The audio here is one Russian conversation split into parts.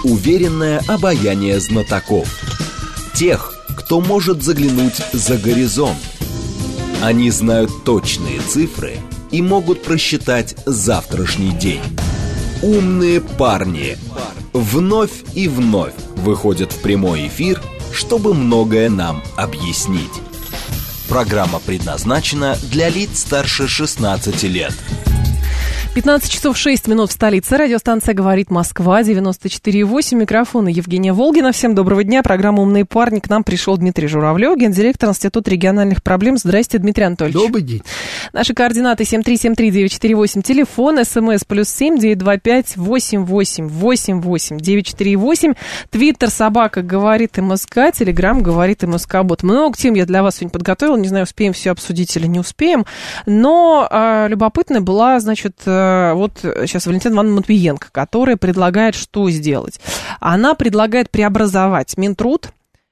уверенное обаяние знатоков. Тех, кто может заглянуть за горизонт. Они знают точные цифры и могут просчитать завтрашний день. Умные парни вновь и вновь выходят в прямой эфир, чтобы многое нам объяснить. Программа предназначена для лиц старше 16 лет. 15 часов 6 минут в столице. Радиостанция «Говорит Москва», 94,8. Микрофон Евгения Волгина. Всем доброго дня. Программа «Умные парни». К нам пришел Дмитрий Журавлев, гендиректор Института региональных проблем. Здрасте, Дмитрий Анатольевич. Добрый день. Наши координаты 7373948. Телефон, СМС +7 925 88 88 948. Твиттер собака «Говорит МСК». Телеграм «Говорит МСК Бот». Много тем я для вас сегодня подготовила. Не знаю, успеем все обсудить или не успеем. Но любопытная была, значит, вот сейчас Валентина Ивановна Матвиенко, которая предлагает что сделать? Она предлагает преобразовать Минтруд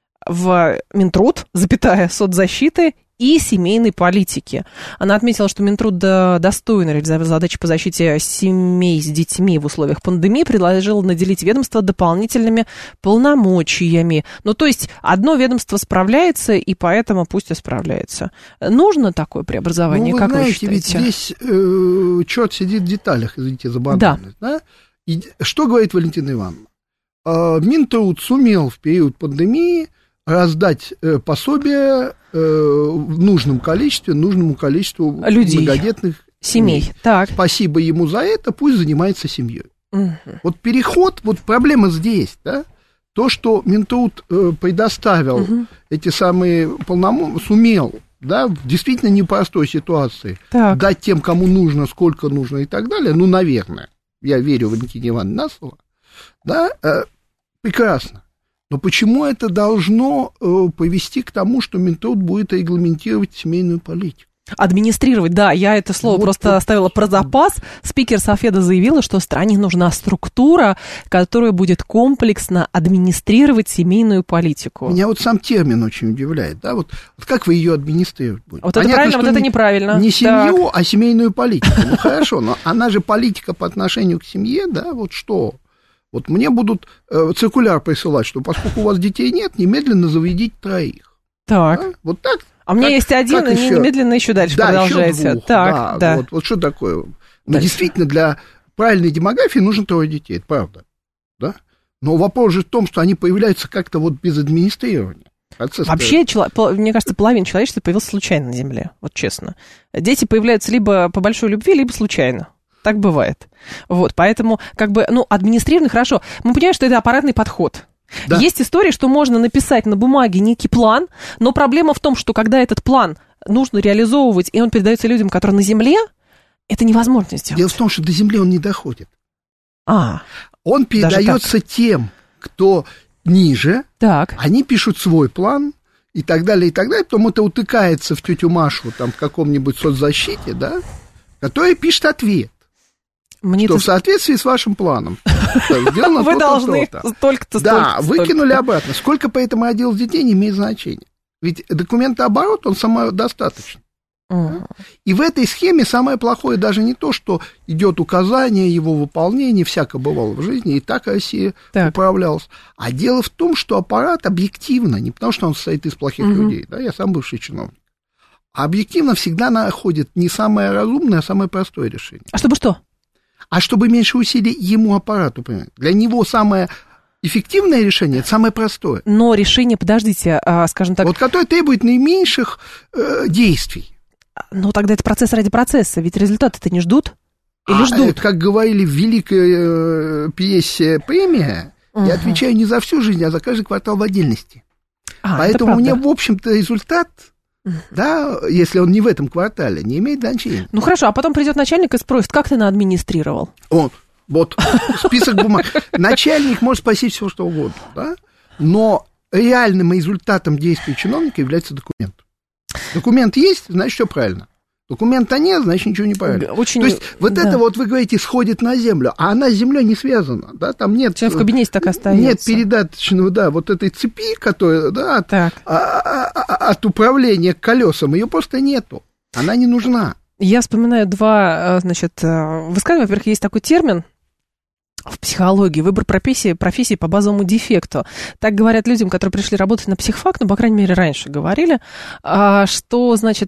в Минтруд, соцзащиты и семейной политики. Она отметила, что Минтруд достойно реализовал задачи по защите семей с детьми в условиях пандемии, предложила наделить ведомство дополнительными полномочиями. Ну, то есть, одно ведомство справляется, и поэтому пусть и справляется. Нужно такое преобразование, как вы считаете? Ведь здесь черт сидит в деталях, извините за банальность. Да. И что говорит Валентина Ивановна? Минтруд сумел в период пандемии раздать пособие в нужному количеству людей, многодетных семей. Так. Спасибо ему за это, пусть занимается семьей. Вот переход, вот проблема здесь, да, то, что Минтруд предоставил эти самые полномочия, сумел, да, в действительно непростой ситуации дать тем, кому нужно, сколько нужно и так далее, ну, наверное, я верю Валентине Ивановне на слово, да, прекрасно. Но почему это должно повести к тому, что Минтруд будет регламентировать семейную политику? Администрировать, да, я это слово просто оставила про запас. Спикер Софеда заявила, что стране нужна структура, которая будет комплексно администрировать семейную политику. Меня вот сам термин очень удивляет, да, вот как вы ее администрировать будете? Вот это правильно, вот это неправильно. Не семью, а семейную политику. Ну, хорошо, но она же политика по отношению к семье, да, вот что? Вот мне будут циркуляр присылать, что поскольку у вас детей нет, немедленно заведите 3. Так. Да? Вот так. А у меня есть 1, и немедленно еще дальше продолжайте. Еще 2. Так, да. Вот что такое? Ну, действительно, для правильной демографии нужно 3 детей, это правда. Да? Но вопрос же в том, что они появляются как-то вот без администрирования. Вообще, мне кажется, половина человечества появилась случайно на Земле, вот честно. Дети появляются либо по большой любви, либо случайно. Так бывает. Вот, поэтому, как бы, ну, администрировано хорошо. Мы понимаем, что это аппаратный подход. Да. Есть история, что можно написать на бумаге некий план, но проблема в том, что когда этот план нужно реализовывать, и он передается людям, которые на земле, это невозможно сделать. Дело в том, что до земли он не доходит. Он даже передается тем, кто ниже, они пишут свой план, и так далее, потом это утыкается в тетю Машу, там, в каком-нибудь соцзащите, да, которая пишет ответ. Что в соответствии с вашим планом сделано вы должны столько-то. Да, выкинули обратно. Сколько по этому родилось детей, не имеет значения. Ведь документооборот, он самодостаточный. И в этой схеме самое плохое даже не то, что идет указание, его выполнение, всякое бывало в жизни, и так Россия управлялась. А дело в том, что аппарат объективно, не потому что он состоит из плохих людей, да, я сам бывший чиновник, а объективно всегда находит не самое разумное, а самое простое решение. А чтобы что? А чтобы меньше усилий ему, аппарату, понимаете? Для него самое эффективное решение, это самое простое. Но решение, подождите, скажем так... Вот которое требует наименьших действий. Ну, тогда это процесс ради процесса, ведь результаты-то не ждут? Или ждут? Это, как говорили в великой пьесе «Премия», я отвечаю не за всю жизнь, а за каждый квартал в отдельности. Поэтому мне, в общем-то, результат... Да, если он не в этом квартале, не имеет значения. Ну хорошо, а потом придет начальник и спросит, как ты наадминистрировал? Вот список бумаг. Начальник может спросить все, что угодно, да? Но реальным результатом действий чиновника является документ. Документ есть, значит, все правильно. Документа нет, значит, ничего не правильно. Очень, то есть, вот это вот, вы говорите, сходит на землю, а она с землей не связана, да, там нет... Сейчас в кабинете так остается. Нет передаточного, да, вот этой цепи, которая, да, от управления к колесам, ее просто нету, она не нужна. Я вспоминаю два, значит, высказывания. Во-первых, есть такой термин, В психологии выбор профессии по базовому дефекту. Так говорят людям, которые пришли работать на психфак, ну, по крайней мере, раньше говорили, что, значит,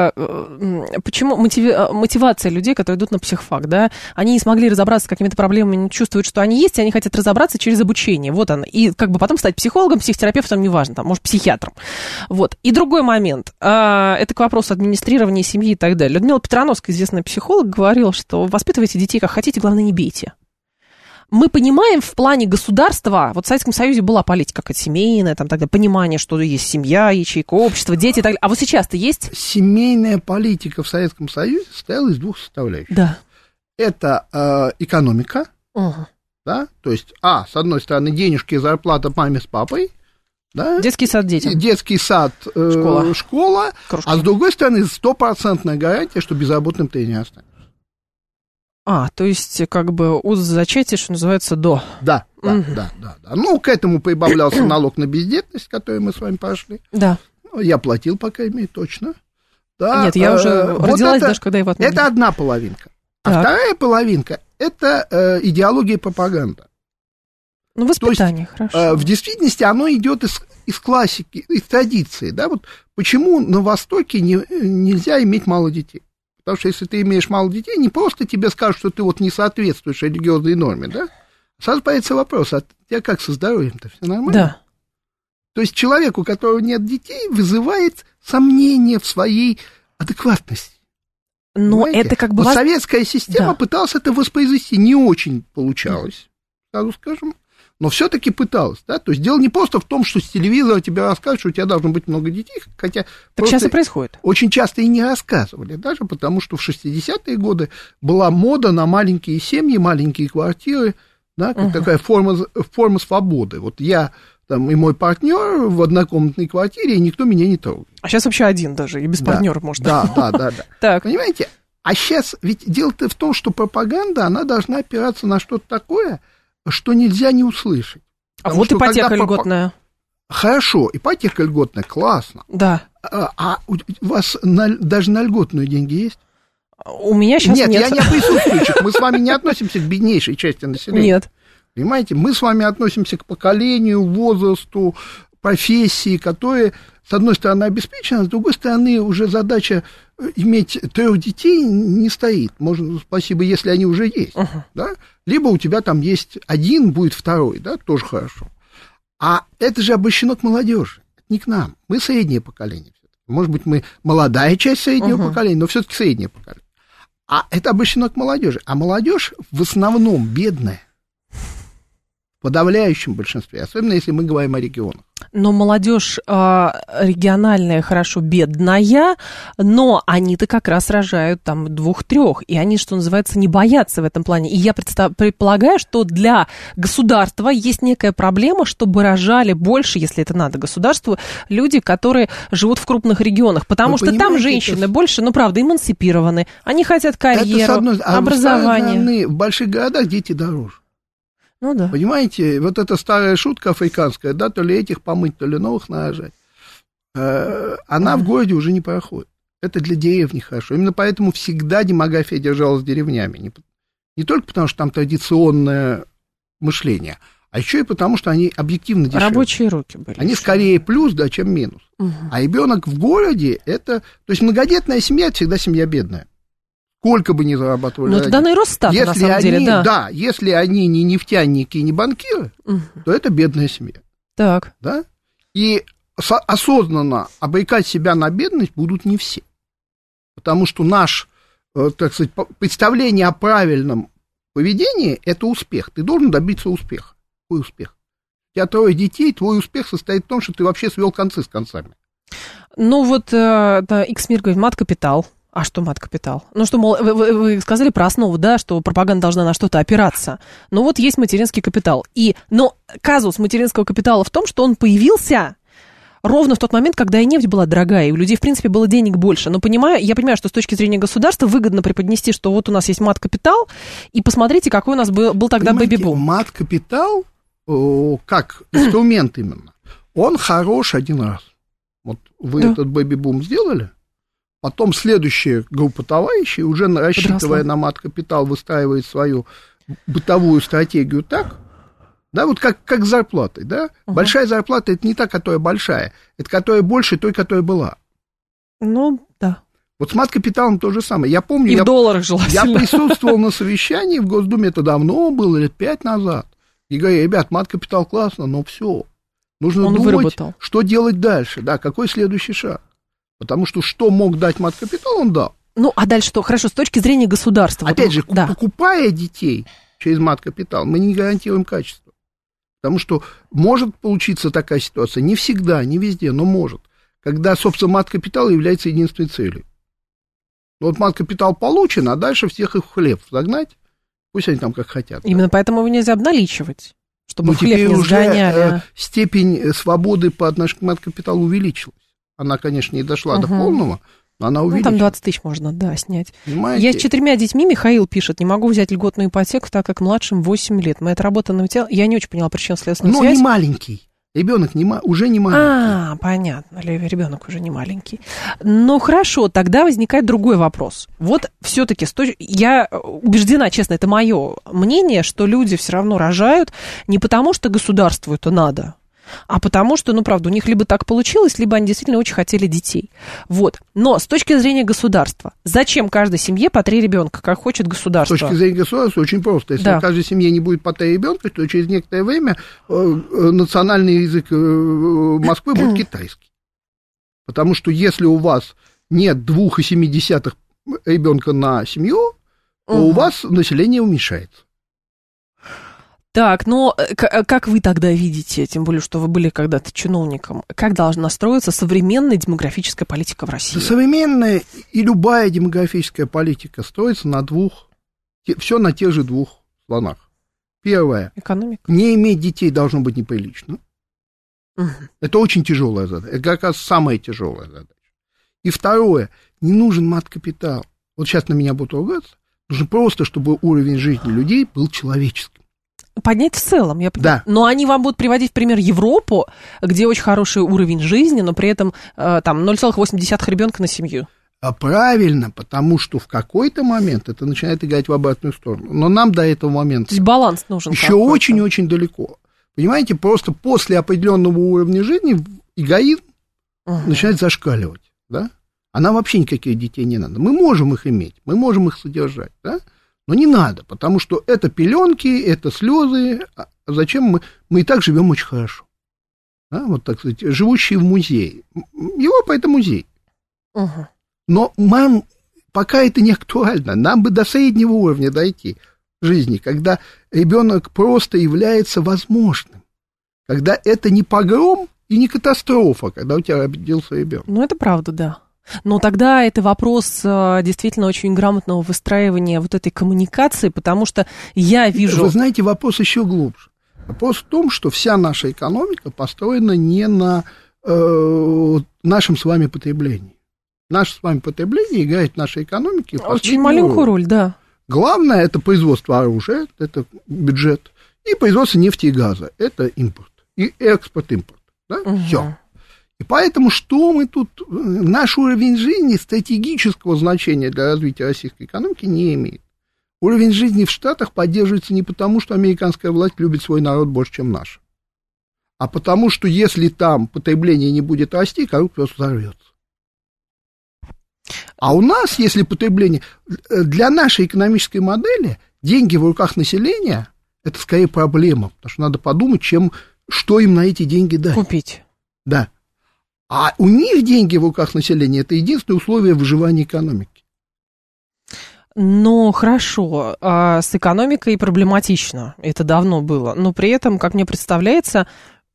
почему мотивация людей, которые идут на психфак, да, они не смогли разобраться с какими-то проблемами, не чувствуют, что они есть, и они хотят разобраться через обучение, вот оно, и как бы потом стать психологом, психотерапевтом, неважно, там, может, психиатром, вот. И другой момент, это к вопросу администрирования семьи и так далее. Людмила Петрановская, известный психолог, говорила, что воспитывайте детей как хотите, главное, не бейте. Мы понимаем в плане государства, вот в Советском Союзе была политика как семейная, там тогда понимание, что есть семья, ячейка общества, дети и так далее. А вот сейчас-то есть? Семейная политика в Советском Союзе состояла из двух составляющих. Да. Это экономика, да, то есть, с одной стороны, денежки и зарплата маме с папой, да, детский сад детям. Детский сад, школа, а с другой стороны, 100% гарантия, что безработным ты не останешься. То есть, как бы, от зачатия, что называется, до. Да. Ну, к этому прибавлялся налог на бездетность, который мы с вами прошли. Да. Я платил, по крайней мере, точно. Да. Нет, я уже родилась, даже когда его отменили. Это одна половинка. Так. А вторая половинка – это идеология и пропаганда. Ну, воспитание, хорошо. В действительности оно идет из классики, из традиции. Да? Вот почему на Востоке нельзя иметь мало детей? Потому что если ты имеешь мало детей, не просто тебе скажут, что ты вот не соответствуешь религиозной норме, да? Сразу появится вопрос, а у тебя как со здоровьем-то, все нормально? Да. То есть человек, у которого нет детей, вызывает сомнение в своей адекватности. Но понимаете? это как бы... Вот советская система пыталась это воспроизвести, не очень получалось, сразу скажем. Но все-таки пыталась, да, то есть дело не просто в том, что с телевизора тебе расскажут, что у тебя должно быть много детей, хотя... Так сейчас и происходит. Очень часто и не рассказывали, даже потому что в 60-е годы была мода на маленькие семьи, маленькие квартиры, да, как такая форма свободы. Вот я там и мой партнер в однокомнатной квартире, и никто меня не трогает. А сейчас вообще один даже, и без партнера можно. Да. Так. Понимаете? А сейчас, ведь дело-то в том, что пропаганда, она должна опираться на что-то такое, что нельзя не услышать. А вот ипотека льготная. Хорошо, ипотека льготная, классно. Да. А у вас даже на льготную деньги есть? У меня сейчас нет. Нет, я не о присутствующих. Мы с вами не относимся к беднейшей части населения. Нет. Понимаете, мы с вами относимся к поколению, возрасту, профессии, которые, с одной стороны, обеспечены, а с другой стороны, уже задача иметь 3 детей не стоит. Можно, спасибо, если они уже есть. Да? Либо у тебя там есть 1, будет 2, да, тоже хорошо. А это же обращено к молодежи, не к нам. Мы среднее поколение. Может быть, мы молодая часть среднего поколения, но все-таки среднее поколение. А это обращено к молодежи. А молодежь в основном бедная. В подавляющем большинстве, особенно если мы говорим о регионах. Но молодежь региональная, хорошо, бедная, но они-то как раз рожают там 2-3, и они, что называется, не боятся в этом плане. И я предполагаю, что для государства есть некая проблема, чтобы рожали больше, если это надо государству, люди, которые живут в крупных регионах, потому что там женщины больше, ну, правда, эмансипированы, они хотят карьеру, образование. В больших городах дети дороже. Ну да. Понимаете, вот эта старая шутка африканская, да, то ли этих помыть, то ли новых нарожать, она в городе уже не проходит. Это для деревни хорошо. Именно поэтому всегда демография держалась деревнями. Не только потому, что там традиционное мышление, а еще и потому, что они объективно дешевле. Рабочие руки были. Они скорее плюс, да, чем минус. А ребенок в городе, это... То есть многодетная семья, это всегда семья бедная. Сколько бы ни зарабатывали. Ну, это данный Росстат, на самом деле, да. Да, если они не нефтяники и не банкиры, то это бедная семья. Так. Да? И осознанно обрекать себя на бедность будут не все. Потому что наше, так сказать, представление о правильном поведении – это успех. Ты должен добиться успеха. Какой успех? У тебя 3 детей, твой успех состоит в том, что ты вообще свел концы с концами. Ну, вот X-Мир говорит, мат-капитал. А что мат-капитал? Ну, что, мол, вы сказали про основу, да, что пропаганда должна на что-то опираться. Но вот есть материнский капитал. Но казус материнского капитала в том, что он появился ровно в тот момент, когда и нефть была дорогая, и у людей, в принципе, было денег больше. Но я понимаю, что с точки зрения государства выгодно преподнести, что вот у нас есть мат-капитал, и посмотрите, какой у нас был тогда бэби-бум. Мат-капитал, как инструмент именно, он хорош один раз. Вот вы этот бэби-бум сделали, потом следующая группа товарищей, уже рассчитывая на мат-капитал, выстраивает свою бытовую стратегию так, да, вот как с зарплатой, да? Большая зарплата – это не та, которая большая, это которая больше той, которая была. Ну, да. Вот с мат-капиталом то же самое. Я помню, и в долларах желательно. Я присутствовал на совещании в Госдуме, это давно было, лет 5 назад. И говорю, ребят, мат-капитал классно, но все. Нужно думать, выработал. Что делать дальше, да, какой следующий шаг. Потому что мог дать мат-капитал, он дал. Ну, а дальше что? Хорошо, с точки зрения государства. Опять же, покупая детей через мат-капитал, мы не гарантируем качество. Потому что может получиться такая ситуация, не всегда, не везде, но может, когда, собственно, мат-капитал является единственной целью. Вот мат-капитал получен, а дальше всех их в хлеб загнать, пусть они там как хотят. Именно поэтому его нельзя обналичивать, чтобы хлеб не сгоняли. Уже степень свободы по отношению к мат-капиталу увеличилась. Она, конечно, не дошла до полного, но она увеличилась. Там 20 тысяч можно, да, снять. Понимаете? Я с 4 детьми, Михаил пишет, не могу взять льготную ипотеку, так как младшим 8 лет. Моя отработанная тело, я не очень поняла причинно-следственную связь. Но не маленький. Ребенок уже не маленький. Понятно, ребенок уже не маленький. Ну, хорошо, тогда возникает другой вопрос. Вот все-таки, я убеждена, честно, это мое мнение, что люди все равно рожают не потому, что государству это надо, а потому что, ну, правда, у них либо так получилось, либо они действительно очень хотели детей. Вот. Но с точки зрения государства, зачем каждой семье по 3 ребенка, как хочет государство? С точки зрения государства очень просто. Если в каждой семье не будет по 3 ребенка, то через некоторое время национальный язык Москвы будет китайский. Потому что если у вас нет 2,7 ребенка на семью, то у вас население уменьшается. Так, но как вы тогда видите, тем более, что вы были когда-то чиновником, как должна строиться современная демографическая политика в России? Современная и любая демографическая политика строится все на тех же 2 слонах. Первое. Экономика. Не иметь детей должно быть неприлично. Это очень тяжелая задача. Это как раз самая тяжелая задача. И второе. Не нужен мат-капитал. Вот сейчас на меня будут ругаться. Нужно просто, чтобы уровень жизни людей был человеческим. Поднять в целом, я понимаю. Да. Но они вам будут приводить в пример Европу, где очень хороший уровень жизни, но при этом там 0,8 ребенка на семью. Правильно, потому что в какой-то момент это начинает играть в обратную сторону. Но нам до этого момента... То есть баланс нужен. Еще очень-очень далеко. Понимаете, просто после определенного уровня жизни эгоизм начинает зашкаливать, да? А нам вообще никаких детей не надо. Мы можем их иметь, мы можем их содержать, да? Но не надо, потому что это пеленки, это слезы. А зачем мы и так живем очень хорошо. Да? Вот так сказать, живущие в музее. Европа — это музей. Но пока это не актуально. Нам бы до среднего уровня дойти жизни, когда ребенок просто является возможным. Когда это не погром и не катастрофа, когда у тебя родился ребенок. Ну, это правда, да. Но тогда это вопрос действительно очень грамотного выстраивания вот этой коммуникации, потому что я вижу... Вы знаете, вопрос еще глубже. Вопрос в том, что вся наша экономика построена не на нашем с вами потреблении. Наше с вами потребление играет в нашей экономике очень маленькую роль, да. Главное — это производство оружия, это бюджет, и производство нефти и газа, это импорт, и экспорт-импорт, да, все. И поэтому что мы тут, наш уровень жизни стратегического значения для развития российской экономики не имеет. Уровень жизни в Штатах поддерживается не потому, что американская власть любит свой народ больше, чем наш, а потому что если там потребление не будет расти, коррупция просто взорвется. А у нас, если потребление, для нашей экономической модели деньги в руках населения — это скорее проблема, потому что надо подумать, что им на эти деньги дать. Купить. Да. А у них деньги в руках населения — это единственное условие выживания экономики. Ну, хорошо, с экономикой проблематично, это давно было, но при этом, как мне представляется,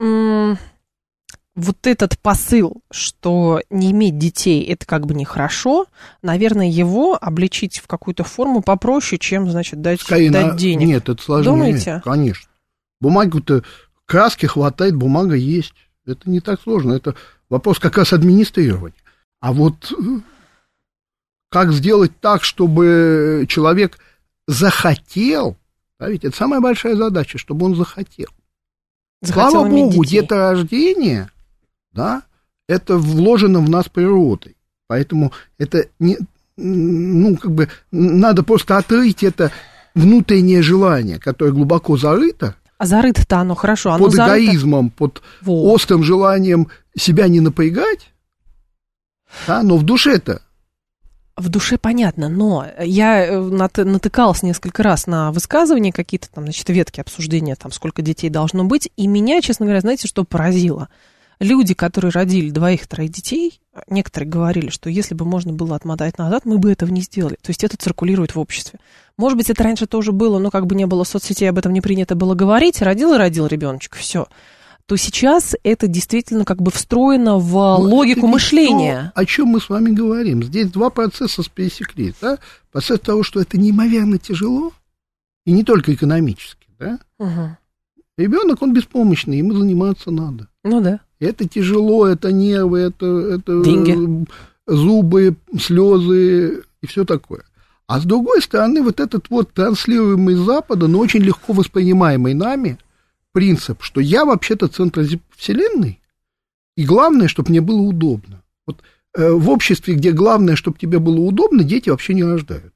вот этот посыл, что не иметь детей, это как бы нехорошо, наверное, его облечить в какую-то форму попроще, чем, значит, дать денег. Нет, это сложнее. Думаете? Конечно. Бумагу-то, краски хватает, бумага есть. Это не так сложно, это вопрос как раз администрирования. А вот как сделать так, чтобы человек захотел, да, ведь это самая большая задача, чтобы он захотел. Слава богу, деторождение, да, это вложено в нас природой. Поэтому это не, надо просто отрыть это внутреннее желание, которое глубоко зарыто. А зарыто-то оно хорошо. Оно под эгоизмом, под острым желанием себя не напрягать. Да, но в душе-то. В душе понятно, но я натыкалась несколько раз на высказывания, какие-то там, значит, ветки обсуждения, там, сколько детей должно быть, и меня, честно говоря, знаете, что поразило? Люди, которые родили 2-3 детей, некоторые говорили, что если бы можно было отмотать назад, мы бы этого не сделали. То есть это циркулирует в обществе. Может быть, это раньше тоже было, но как бы не было соцсетей, об этом не принято было говорить, родил и родил ребеночек, все. То сейчас это действительно как бы встроено в логику мышления. То, о чем мы с вами говорим. Здесь два процесса пересеклись. Да? Процесс того, что это неимоверно тяжело, и не только экономически. Да? Угу. Ребенок, он беспомощный, ему заниматься надо. Ну да. Это тяжело, это нервы, это деньги, зубы, слезы и все такое. А с другой стороны, вот этот вот транслируемый из Запада, но очень легко воспринимаемый нами принцип, что я вообще-то центр вселенной, и главное, чтобы мне было удобно. Вот, в обществе, где главное, чтобы тебе было удобно, дети вообще не рождаются.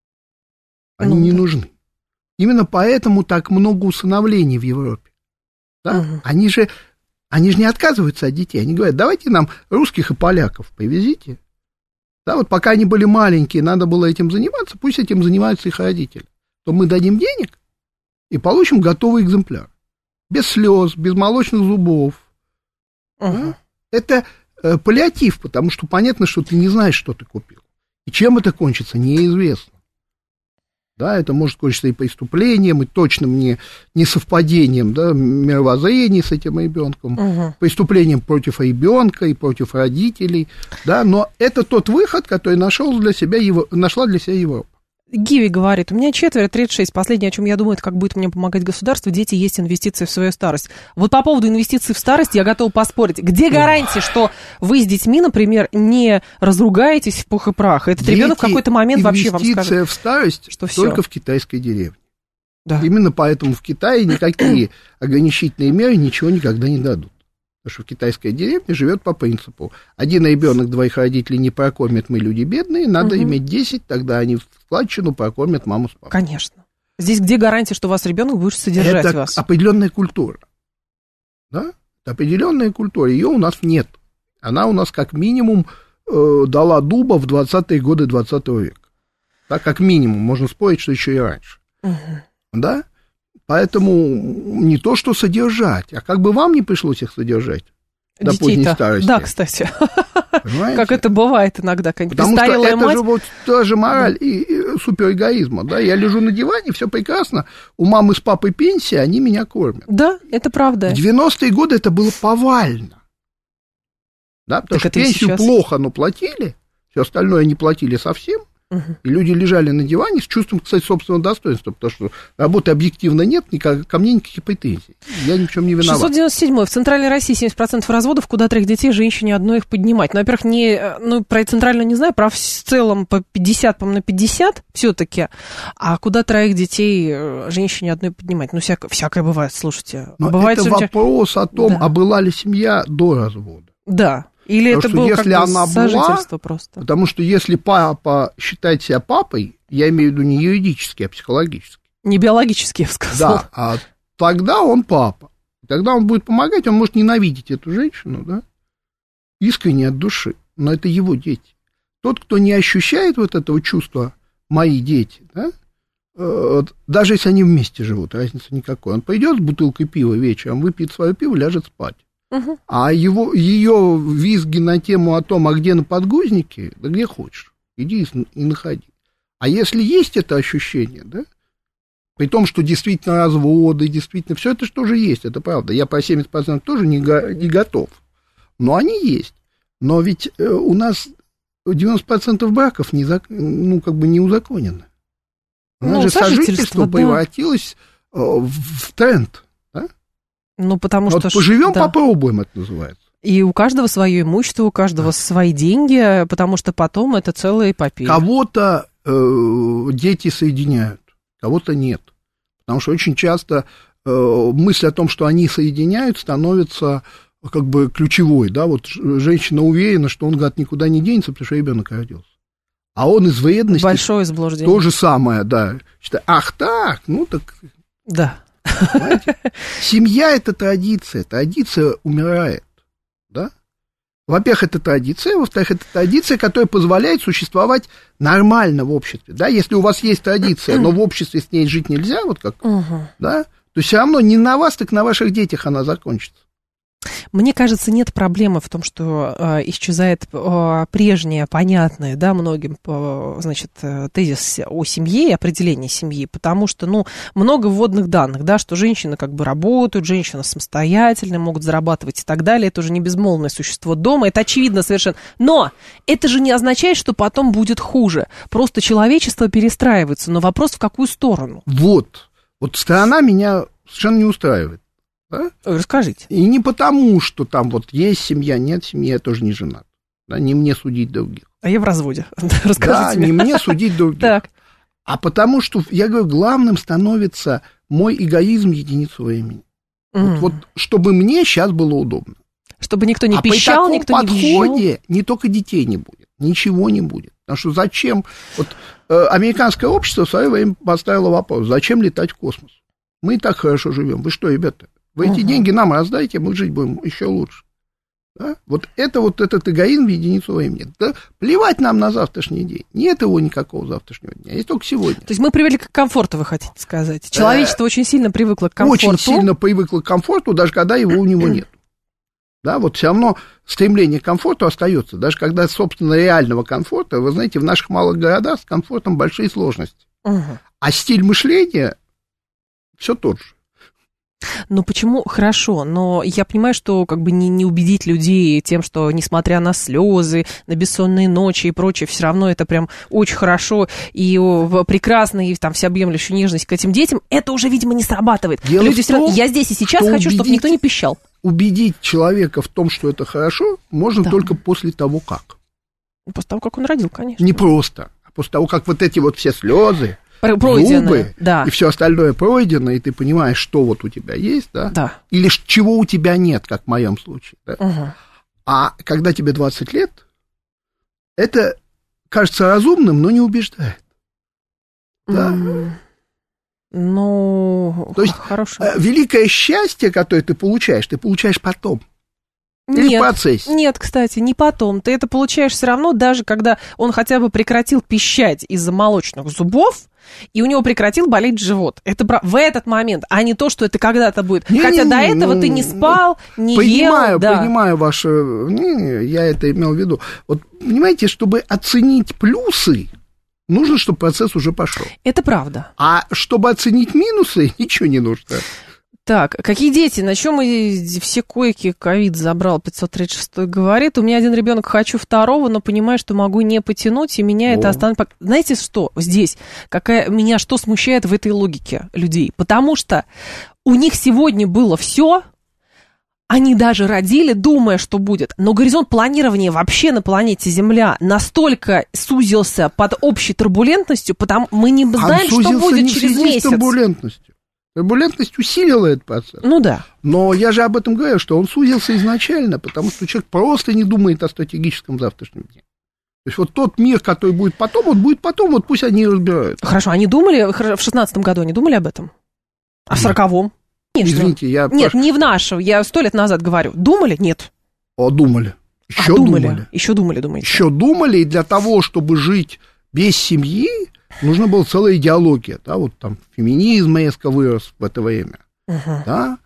Они не нужны. Именно поэтому так много усыновлений в Европе. Да? Угу. Они же не отказываются от детей. Они говорят, давайте нам русских и поляков привезите. Да, вот пока они были маленькие, надо было этим заниматься, пусть этим занимаются их родители. То мы дадим денег и получим готовый экземпляр. Без слез, без молочных зубов. Да? Это паллиатив, потому что понятно, что ты не знаешь, что ты купил. И чем это кончится, неизвестно. Да, это может кончиться и преступлением, и точным несовпадением, да, мировоззрения с этим ребенком, преступлением против ребенка и против родителей, да, но это тот выход, который нашла для себя Европа. Гиви говорит, у меня 4, 36, последнее, о чем я думаю, это как будет мне помогать государство, дети есть инвестиции в свою старость. Вот по поводу инвестиций в старость я готова поспорить. Где гарантия, что вы с детьми, например, не разругаетесь в пух и прах? Этот ребенок в какой-то момент вообще вам скажет, инвестиция в старость что только всё. В китайской деревне. Да. Именно поэтому в Китае никакие ограничительные меры ничего никогда не дадут. Потому что в китайской деревне живет по принципу: один ребенок, 2 родителей не прокормят, мы люди бедные, надо иметь 10, тогда они в складчину прокормят маму с папой. Конечно. Здесь где гарантия, что у вас ребенок будет содержать это вас? Это определенная культура. Да? Это определенная культура, ее у нас нет. Она у нас как минимум дала дуба в 20-е годы 20 века. Да, как минимум, можно спорить, что еще и раньше. Да? Поэтому не то, что содержать, а как бы вам не пришлось их содержать до поздней старости. Да, кстати. Понимаете? Как это бывает иногда. Потому что это же вот та же мораль и суперэгоизма. Да? Я лежу на диване, все прекрасно, у мамы с папой пенсия, они меня кормят. Да, это правда. В 90-е годы это было повально. Да? Потому что пенсию сейчас плохо, но платили, все остальное не платили совсем. И люди лежали на диване с чувством, кстати, собственного достоинства, потому что работы объективно нет, ко мне никаких претензий. Я ни в чем не виноват. 697. В Центральной России 70% разводов, куда 3 детей, женщине одной их поднимать. Ну, во-первых, про центральную не знаю, про в целом по 50, по-моему, на 50 все-таки. А куда 3 детей женщине одной поднимать? Ну, всякое бывает, слушайте. Но бывает, это вопрос о том, а была ли семья до развода. Да. Или потому это было как-то сожительство просто? Потому что если папа считает себя папой, я имею в виду не юридически, а психологически. Не биологически, я бы сказала. Да, а тогда он папа. Тогда он будет помогать, он может ненавидеть эту женщину, да, искренне от души, но это его дети. Тот, кто не ощущает вот этого чувства «мои дети», да, даже если они вместе живут, разницы никакой. Он пойдет с бутылкой пива вечером, выпьет свое пиво, ляжет спать. А ее визги на тему о том, а где на подгузнике, да где хочешь, иди и находи. А если есть это ощущение, да, при том, что действительно разводы, действительно, все это тоже есть, это правда. Я по 70% тоже не готов, но они есть. Но ведь у нас 90% браков не узаконено. У нас же сожительство превратилось в тренд. Ну, потому вот что... поживем, да. Попробуем, это называется. И у каждого свое имущество, у каждого свои деньги, потому что потом это целая эпопея. Кого-то дети соединяют, кого-то нет. Потому что очень часто мысль о том, что они соединяют, становится как бы ключевой. Да? Вот женщина уверена, что он, гад, никуда не денется, потому что ребенок родился. А он из вредности... Большое заблуждение. То же самое, да. Считает, ах так, ну так... Да. Понимаете? Семья – это традиция умирает, да? Во-первых, это традиция, во-вторых, это традиция, которая позволяет существовать нормально в обществе, да? Если у вас есть традиция, но в обществе с ней жить нельзя, вот как, да, то все равно не на вас, так на ваших детях она закончится. Мне кажется, нет проблемы в том, что исчезает прежнее, понятное, да, многим, значит, тезис о семье и определение семьи, потому что, ну, много вводных данных, да, что женщины как бы работают, женщины самостоятельные, могут зарабатывать и так далее, это уже не безмолвное существо дома, это очевидно совершенно. Но это же не означает, что потом будет хуже, просто человечество перестраивается, но вопрос в какую сторону? Вот сторона меня совершенно не устраивает. Да? Расскажите. И не потому, что там вот есть семья, нет семьи, я тоже не женат. Да, не мне судить других. А я в разводе. Расскажите мне. Не мне судить других. Так. А потому что, я говорю, главным становится мой эгоизм единицу времени. Вот, чтобы мне сейчас было удобно. Чтобы никто не пищал, никто не визжал. А при таком подходе не только детей не будет, ничего не будет. Потому что зачем... Вот американское общество в свое время поставило вопрос, зачем летать в космос? Мы и так хорошо живем. Вы что, ребята? Вы эти деньги нам раздайте, мы жить будем еще лучше. Да? Вот этот эгоизм в единицу времени. Да? Плевать нам на завтрашний день. Нет его никакого завтрашнего дня, есть только сегодня. То есть мы привыкли к комфорту, вы хотите сказать? Человечество очень сильно привыкло к комфорту. Очень сильно привыкло к комфорту, даже когда его у него нет. Да, вот все равно стремление к комфорту остается. Даже когда, собственно, реального комфорта, вы знаете, в наших малых городах с комфортом большие сложности. А стиль мышления все тот же. Ну, почему? Хорошо, но я понимаю, что как бы не убедить людей тем, что несмотря на слезы, на бессонные ночи и прочее, все равно это прям очень хорошо и прекрасно, и там всеобъемлющую нежность к этим детям, это уже, видимо, не срабатывает. Люди все равно... Я здесь и сейчас хочу, чтобы никто не пищал. Убедить человека в том, что это хорошо, можно только после того, как. После того, как он родил, конечно. Не просто, а после того, как вот эти вот все слезы, зубы, да. И все остальное пройдено, и ты понимаешь, что вот у тебя есть, да? Да. Или чего у тебя нет, как в моем случае. Да? А когда тебе 20 лет, это кажется разумным, но не убеждает. Да? Ну, то есть великое счастье, которое ты получаешь потом. Или в процессе? Нет, кстати, не потом. Ты это получаешь все равно, даже когда он хотя бы прекратил пищать из-за молочных зубов, и у него прекратил болеть живот. Это в этот момент, а не то, что это когда-то будет. Хотя до этого ты не спал, не ел. Понимаю ваше мнение, я это имел в виду. Вот, понимаете, чтобы оценить плюсы, нужно, чтобы процесс уже пошел. Это правда. А чтобы оценить минусы, ничего не нужно. Так, какие дети? На чем все койки ковид забрал? 536 говорит. У меня один ребенок, хочу второго, но понимаю, что могу не потянуть, и меня это останет... Знаете что здесь? Меня что смущает в этой логике людей? Потому что у них сегодня было все, они даже родили, думая, что будет. Но горизонт планирования вообще на планете Земля настолько сузился под общей турбулентностью, потому мы не знаем, что будет через месяц. Турбулентность усилила этот процесс. Ну да. Но я же об этом говорю, что он сузился изначально, потому что человек просто не думает о стратегическом завтрашнем дне. То есть вот тот мир, который будет потом, вот пусть они разбираются. Хорошо, они думали, в 16-м году они думали об этом? А в 40-м? Извините, Нет, не в нашем, я 100 лет назад говорю. Думали? Нет. Думали. Еще думали. Еще думали, думаете? Еще думали, и для того, чтобы жить без семьи, нужна была целая идеология, да, вот там феминизм резко вырос в это время, да,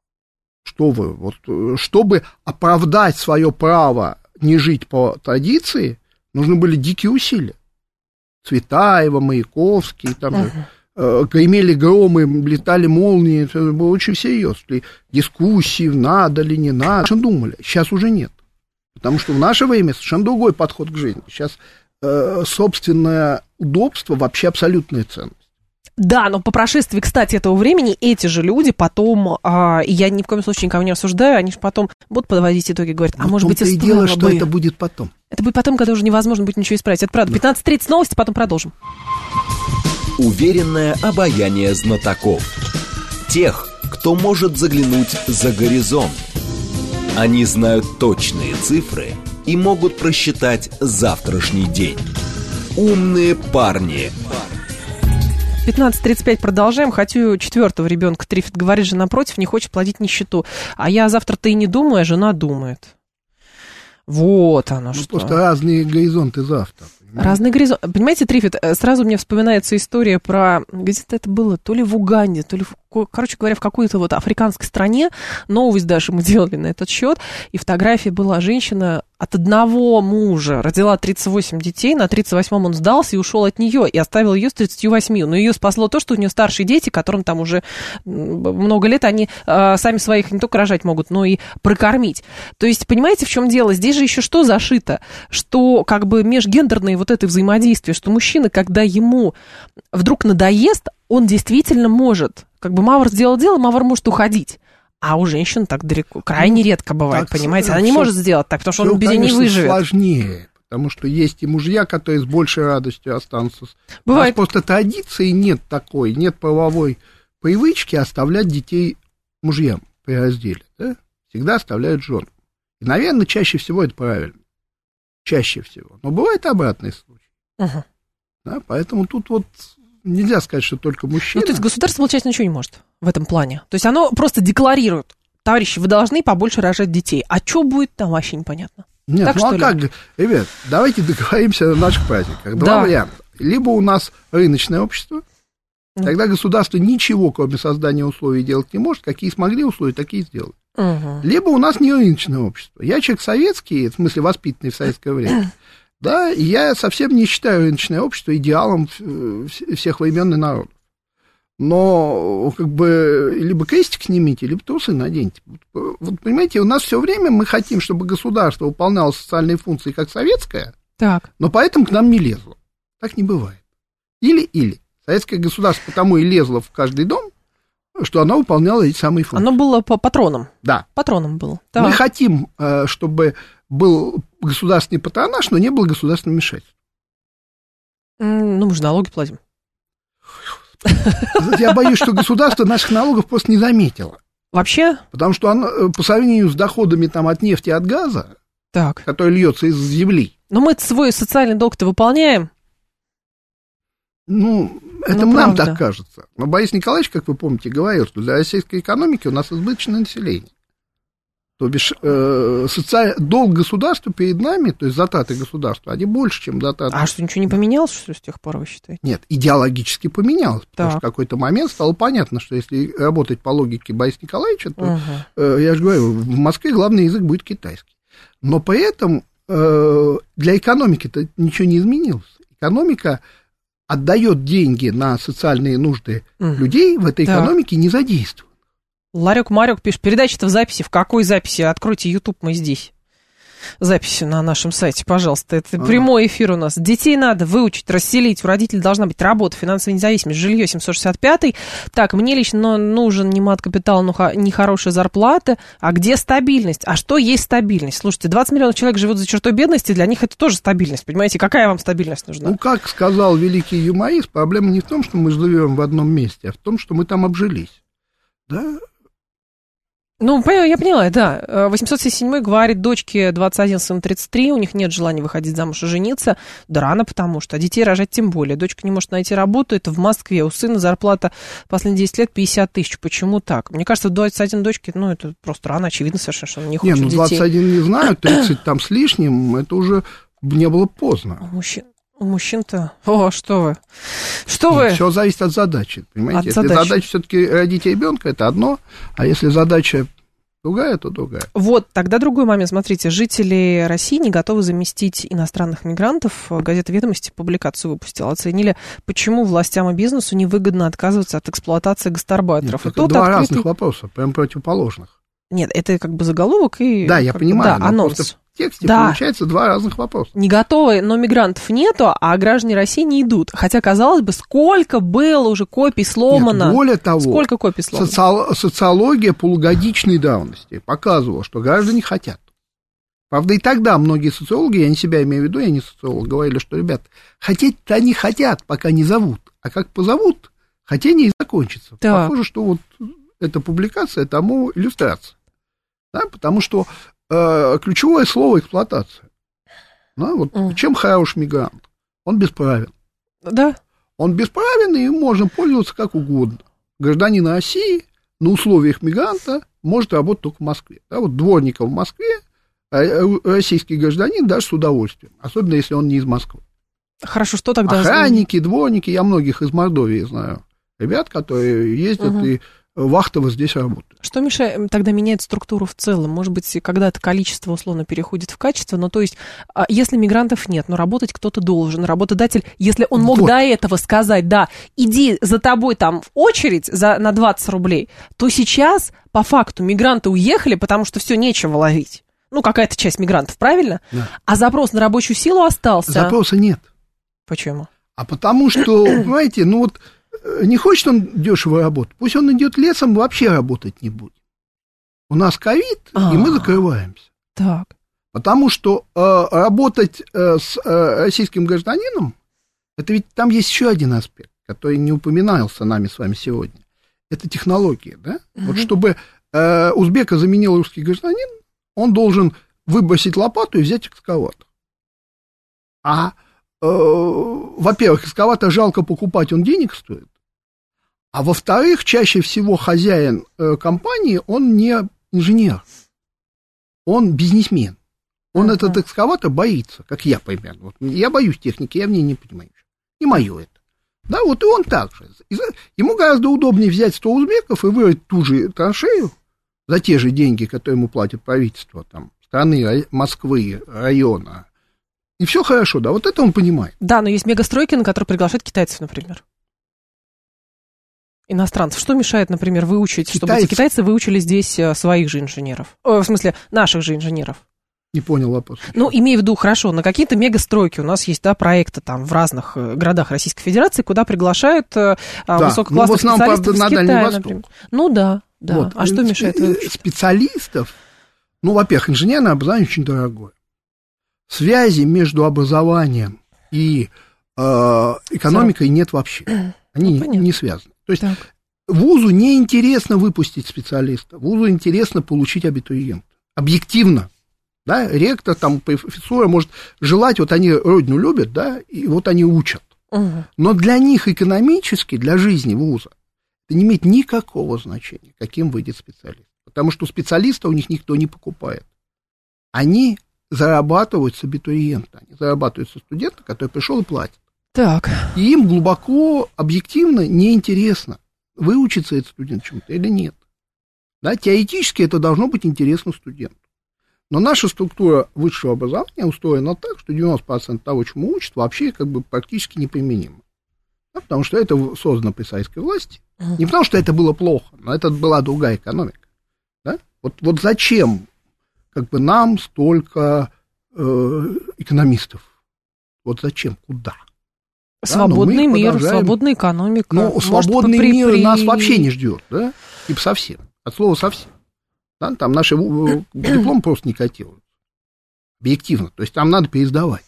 чтобы оправдать свое право не жить по традиции, нужны были дикие усилия. Цветаева, Маяковский, там же гремели громы, летали молнии, это было очень серьезно. Дискуссии, надо ли, не надо, думали, сейчас уже нет, потому что в наше время совершенно другой подход к жизни, сейчас собственное удобство вообще абсолютная ценность. Да, но по прошествии, кстати, этого времени эти же люди потом, и я ни в коем случае никого не осуждаю, они же потом будут подводить итоги и говорят, может быть, и дело, что это будет потом. Это будет потом, когда уже невозможно будет ничего исправить. Это правда. 15:30 новости, потом продолжим. Уверенное обаяние знатоков. Тех, кто может заглянуть за горизонт. Они знают точные цифры и могут просчитать завтрашний день. Умные парни. 15:35 продолжаем. Хочу 4-го ребенка. Трифит говорит, жена против, не хочет плодить нищету. А я завтра-то и не думаю, а жена думает. Вот оно что. Просто разные горизонты завтра. Разные горизонты. Понимаете, Трифит, сразу мне вспоминается история про, где-то это было, то ли в Уганде, то ли, короче говоря, в какой-то вот африканской стране. Новость даже мы делали на этот счет. И фотография была: женщина от одного мужа родила 38 детей, на 38-м он сдался и ушел от нее, и оставил ее с 38. Но ее спасло то, что у нее старшие дети, которым там уже много лет, они сами своих не только рожать могут, но и прокормить. То есть, понимаете, в чем дело? Здесь же еще что зашито? Что как бы межгендерное вот это взаимодействие, что мужчина, когда ему вдруг надоест, он действительно может. Как бы Мавр сделал дело, Мавр может уходить. А у женщин так далеко, крайне редко бывает, так, понимаете? Она не может сделать так, потому что он без нее не выживет. Сложнее, потому что есть и мужья, которые с большей радостью останутся. Бывает. У нас просто традиции нет такой, нет правовой привычки оставлять детей мужьям при разделе. Да? Всегда оставляют женам. И, наверное, чаще всего это правильно. Чаще всего. Но бывает обратный случай. Угу. Да, поэтому тут вот нельзя сказать, что только мужчина. Ну, то есть государство, получается, ничего не может в этом плане. То есть оно просто декларирует: товарищи, вы должны побольше рожать детей. А что будет, там вообще непонятно. Нет, так, ну а как, ребят, давайте договоримся на наших праздниках. Два варианта. Либо у нас рыночное общество, тогда государство ничего, кроме создания условий, делать не может. Какие смогли условия, такие сделают. Либо у нас не рыночное общество. Я человек советский, в смысле воспитанный в советское время. Да, и я совсем не считаю рыночное общество идеалом всех времен и народов. Но, как бы, либо крестик снимите, либо трусы наденьте. Вот, понимаете, у нас все время мы хотим, чтобы государство выполняло социальные функции, как советское, так. Но поэтому к нам не лезло. Так не бывает. Или. Советское государство потому и лезло в каждый дом, что оно выполняло эти самые функции. Оно было по патронам. Да. Патроном было. Так. Мы хотим, чтобы был государственный патронаж, но не было государственного вмешательства. Ну, мы же налоги платим. Я боюсь, что государство наших налогов просто не заметило. Вообще? Потому что оно, по сравнению с доходами там, от нефти и от газа, так. который льется из земли. Но мы свой социальный долг-то выполняем. Ну, это нам так кажется. Но Борис Николаевич, как вы помните, говорил, что для российской экономики у нас избыточное население. То бишь, долг государства перед нами, то есть затраты государства, они больше, чем затраты. А что, ничего не поменялось, что с тех пор, вы считаете? Нет, идеологически поменялось, потому что в какой-то момент стало понятно, что если работать по логике Бориса Николаевича, то, я же говорю, в Москве главный язык будет китайский. Но при этом для экономики-то ничего не изменилось. Экономика отдает деньги на социальные нужды людей, в этой экономике не задействована. Ларек-марек пишет: передача-то в записи. В какой записи? Откройте YouTube, мы здесь. Записи на нашем сайте, пожалуйста. Это прямой эфир у нас. Детей надо выучить, расселить. У родителей должна быть работа, финансовая независимость, жилье 765. Так, мне лично нужен не мат-капитал, но не хорошая зарплата. А где стабильность? А что есть стабильность? Слушайте, 20 миллионов человек живут за чертой бедности, для них это тоже стабильность. Понимаете, какая вам стабильность нужна? Ну, как сказал великий юморист, проблема не в том, что мы живем в одном месте, а в том, что мы там обжились. Да? Ну, я поняла, да. 877 говорит: дочке 21, сын 33, у них нет желания выходить замуж и жениться. Да рано, потому что, а детей рожать тем более. Дочка не может найти работу, это в Москве. У сына зарплата последние 10 лет 50 тысяч. Почему так? Мне кажется, 21 дочке, ну, это просто рано, очевидно совершенно, что он не хочет детей. 21 не знаю, 30 там с лишним, это уже не было поздно. У мужчин-то... О, что вы? Что вы? Все зависит от задачи, понимаете? От если задача все-таки родить ребенка, это одно, а если задача другая, то другая. Вот, тогда другой момент. Смотрите, жители России не готовы заместить иностранных мигрантов. Газета «Ведомости» публикацию выпустила. Оценили, почему властям и бизнесу невыгодно отказываться от эксплуатации гастарбайтеров. Нет, это два разных вопроса, прям противоположных. Нет, это как бы заголовок и... Да, я понимаю, да, анонс. Просто в тексте получается два разных вопроса. Не готовы, но мигрантов нету, а граждане России не идут. Хотя, казалось бы, сколько было уже копий сломано. Нет, более того, сколько копий сломано? Социология полугодичной давности показывала, что граждане хотят. Правда, и тогда многие социологи, я не себя имею в виду, я не социолог, говорили, что, ребят, хотеть-то они хотят, пока не зовут. А как позовут, хотение и закончится. Да. Похоже, что вот эта публикация тому иллюстрация. Да, потому что ключевое слово — эксплуатация. Да, вот чем хорош мигрант? он бесправен. Да. Он бесправен, и им можно пользоваться как угодно. Гражданин России на условиях мигранта может работать только в Москве. Да, вот дворником в Москве российский гражданин даже с удовольствием, особенно если он не из Москвы. Хорошо, что тогда? Охранники, дворники, я многих из Мордовии знаю. Ребят, которые ездят и вахтово здесь работают. Что мешает, тогда меняет структуру в целом? Может быть, когда-то количество условно переходит в качество, но то есть, если мигрантов нет, но работать кто-то должен, работодатель, если он мог до этого сказать, да, иди за тобой там в очередь на 20 рублей, то сейчас, по факту, мигранты уехали, потому что все, нечего ловить. Ну, какая-то часть мигрантов, правильно? Да. А запрос на рабочую силу остался? Запроса нет. Почему? А потому что, понимаете, ну вот, не хочет он дешево работать, пусть он идет лесом, вообще работать не будет. У нас ковид, и мы закрываемся. Так. Потому что работать с российским гражданином, это ведь там есть еще один аспект, который не упоминался нами с вами сегодня. Это технология, да? Вот чтобы узбека заменил русский гражданин, он должен выбросить лопату и взять экскаватор. Во-первых, экскаватор жалко покупать, он денег стоит. А во-вторых, чаще всего хозяин компании, он не инженер, он бизнесмен. Он этот экскаватор боится, как я примерно. Вот я боюсь техники, я в ней не понимаю. Не мое это. Да, вот и он так же. Ему гораздо удобнее взять 100 узбеков и вырыть ту же траншею за те же деньги, которые ему платит правительство там, страны, Москвы, района. И все хорошо, да, вот это он понимает. Да, но есть мегастройки, на которые приглашают китайцев, например. Иностранцев. Что мешает, например, выучить, чтобы эти китайцы выучили здесь своих же инженеров? В смысле, наших же инженеров. Не понял вопрос. Ну, имею в виду, хорошо, на какие-то мегастройки у нас есть, да, проекты там в разных городах Российской Федерации, куда приглашают высококлассных специалистов из Китая, например. Ну, да. Вот. А что мешает выучить? Специалистов, ну, во-первых, инженерное образование очень дорогое. Связи между образованием и экономикой нет вообще. Они не связаны. То есть вузу неинтересно выпустить специалиста, вузу интересно получить абитуриента. Объективно. Да, ректор, там, профессура может желать, вот они родину любят, да, и вот они учат. Но для них экономически, для жизни вуза, это не имеет никакого значения, каким выйдет специалист. Потому что специалиста у них никто не покупает. Они зарабатывают с абитуриента, они зарабатывают со студента, который пришел и платит. Так. И им глубоко, объективно неинтересно, выучится этот студент чему-то или нет. Да, теоретически это должно быть интересно студенту. Но наша структура высшего образования устроена так, что 90% того, чему учат, вообще как бы практически неприменимо. Да, потому что это создано при советской власти. Не потому что это было плохо, но это была другая экономика. Да? Вот зачем как бы нам столько экономистов? Вот зачем? Куда? Свободный мир, свободная экономика. Ну, свободный мир нас вообще не ждет, да? Типа совсем. От слова совсем. Да? Там наши дипломы просто не котируют. Объективно. То есть там надо пересдавать.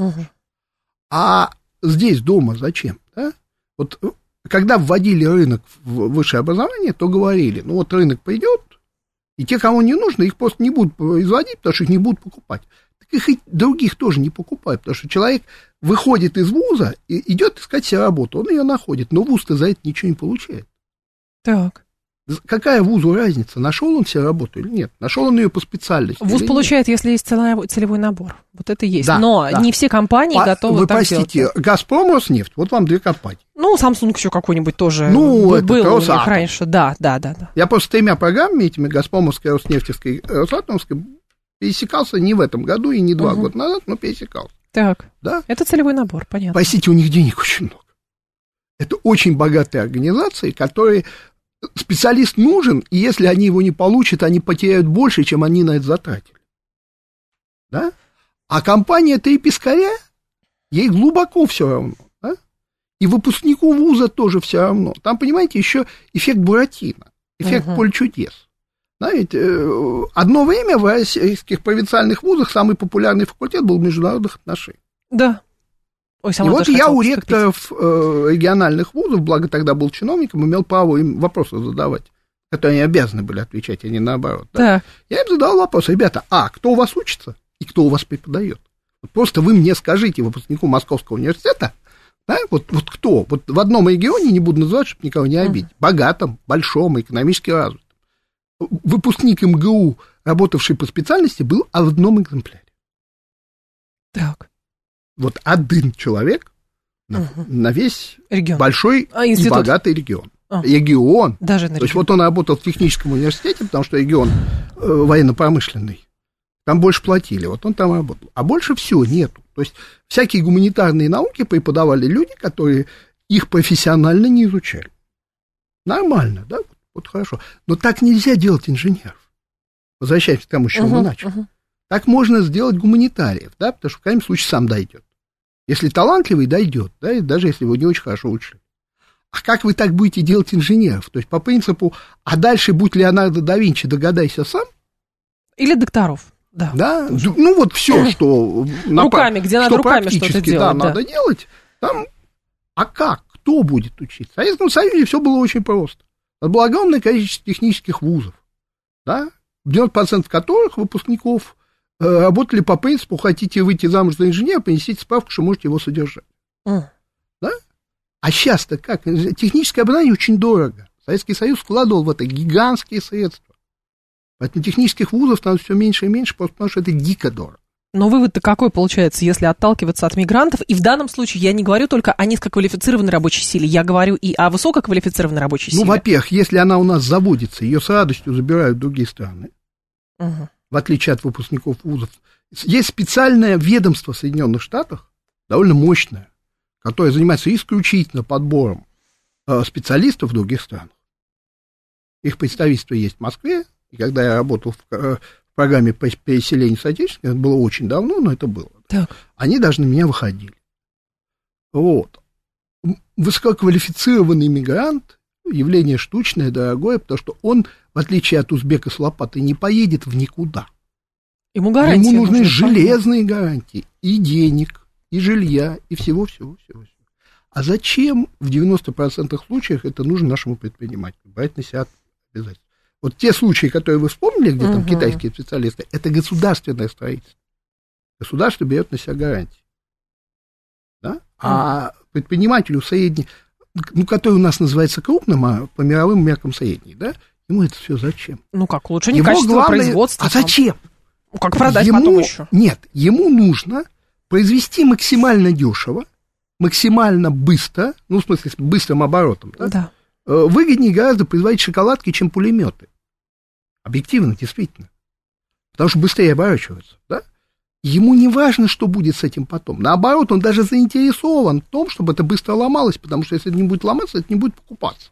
А здесь дома зачем? Да? Вот когда вводили рынок в высшее образование, то говорили, ну вот рынок пойдет, и те, кому не нужно, их просто не будут производить, потому что их не будут покупать. Так их и других тоже не покупают, потому что человек выходит из вуза и идет искать себе работу, он ее находит, но вуз-то за это ничего не получает. Так. Какая вузу разница, нашел он себе работу или нет? Нашел он ее по специальности? Вуз получает, если есть целевой набор. Вот это есть. Да, но да. Не все компании готовы так делать. Вы простите, «Газпром», «Роснефть», вот вам две компании. Ну, Samsung еще какой-нибудь тоже был у них раньше. Да. Я просто с тремя программами, этими «Газпромовской», «Роснефтевской», «Росатомской», пересекался не в этом году и не 2 года назад, но пересекался. Так, да? Это целевой набор, понятно. Простите, у них денег очень много. Это очень богатые организации, которые... Специалист нужен, и если они его не получат, они потеряют больше, чем они на это затратили. Да? А компания «Три пескаря», ей глубоко все равно. Да? И выпускнику вуза тоже все равно. Там, понимаете, еще эффект Буратино, эффект «Поле чудес». Да, ведь одно время в российских провинциальных вузах самый популярный факультет был международных отношений. Да. Ой, и вот я у ректоров региональных вузов, благо тогда был чиновником, имел право им вопросы задавать, которые они обязаны были отвечать, а не наоборот. Да? Я им задал вопрос: ребята, кто у вас учится и кто у вас преподает? Просто вы мне скажите, выпускнику Московского университета, да, вот кто, вот в одном регионе, не буду называть, чтобы никого не обидеть, богатом, большом, экономически развитом, выпускник МГУ, работавший по специальности, был в одном экземпляре. Так. Вот один человек на весь регион. Большой и богатый регион. Регион. Даже на регион. То есть вот он работал в техническом университете, потому что регион военно-промышленный. Там больше платили, вот он там работал. А больше всего нету. То есть всякие гуманитарные науки преподавали люди, которые их профессионально не изучали. Нормально, да? Вот хорошо. Но так нельзя делать инженеров. Возвращаемся к тому, с чего мы начали. Так можно сделать гуманитариев, да, потому что в крайнем случае сам дойдет. Если талантливый, дойдет, да, и даже если его не очень хорошо учили. А как вы так будете делать инженеров? То есть по принципу, а дальше будь Леонардо да Винчи, догадайся сам. Или докторов. Да. Да, ну вот все, что руками, где надо руками что-то делать, да, надо делать, там, а как, кто будет учиться? В Советском Союзе все было очень просто. Это было огромное количество технических вузов, да, 90% которых выпускников работали по принципу, хотите выйти замуж за инженера, принесите справку, что можете его содержать. Да? А сейчас-то как? Техническое образование очень дорого. Советский Союз вкладывал в это гигантские средства. Поэтому технических вузов там все меньше и меньше, просто потому что это дико дорого. Но вывод-то какой получается, если отталкиваться от мигрантов? И в данном случае я не говорю только о низкоквалифицированной рабочей силе, я говорю и о высококвалифицированной рабочей силе. Ну, во-первых, если она у нас заводится, ее с радостью забирают в другие страны, в отличие от выпускников вузов. Есть специальное ведомство в Соединенных Штатах, довольно мощное, которое занимается исключительно подбором специалистов в других странах. Их представительство есть в Москве. И когда я работал в программе по переселению соотечественников, это было очень давно, но это было. Так. Они даже на меня выходили. Вот. Высококвалифицированный мигрант – явление штучное, дорогое, потому что он, в отличие от узбека с лопатой, не поедет в никуда. Ему нужны железные гарантии и денег, и жилья, и всего-всего. А зачем в 90% случаев это нужно нашему предпринимателю? Брать на себя обязательства. Вот те случаи, которые вы вспомнили, где там китайские специалисты, это государственное строительство. Государство берет на себя гарантии. Да? А предпринимателю средний, ну, который у нас называется крупным, а по мировым меркам средний, да, ему это все зачем? Ну как, улучшение качества производства. А зачем? Ну, как продать потом еще? Нет, ему нужно произвести максимально дешево, максимально быстро, ну, в смысле, с быстрым оборотом, да? Да. Выгоднее гораздо производить шоколадки, чем пулеметы. Объективно, действительно. Потому что быстрее оборачиваются, да? Ему не важно, что будет с этим потом. Наоборот, он даже заинтересован в том, чтобы это быстро ломалось, потому что если это не будет ломаться, это не будет покупаться.